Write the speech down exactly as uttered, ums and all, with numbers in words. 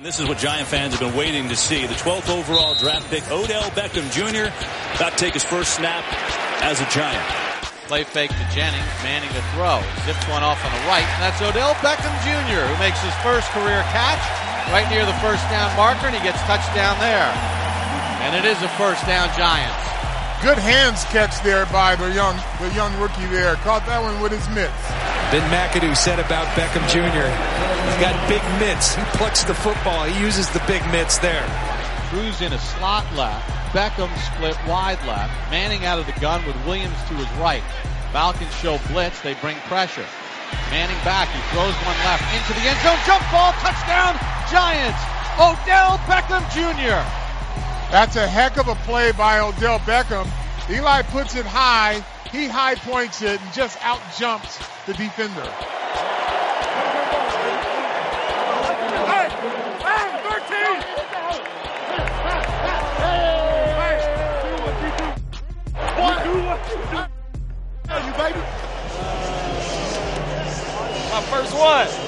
This is what Giant fans have been waiting to see. The twelfth overall draft pick, Odell Beckham Junior, about to take his first snap as a Giant. Play fake to Jennings, Manning to throw. Zips one off on the right, and that's Odell Beckham Junior who makes his first career catch right near the first down marker, and he gets touchdown there. And it is a first down, Giants. Good hands catch there by the young the young rookie there. Caught that one with his mitts. Ben McAdoo said about Beckham Junior, he's got big mitts. He plucks the football. He uses the big mitts there. Cruz in a slot left. Beckham split wide left. Manning out of the gun with Williams to his right. Falcons show blitz. They bring pressure. Manning back. He throws one left into the end zone. Jump ball. Touchdown. Giants. Odell Beckham Junior That's a heck of a play by Odell Beckham. Eli puts it high. He high points it and just out jumps the defender. Hey, hey, thirteen. One, two, one, two. You baby. My first one.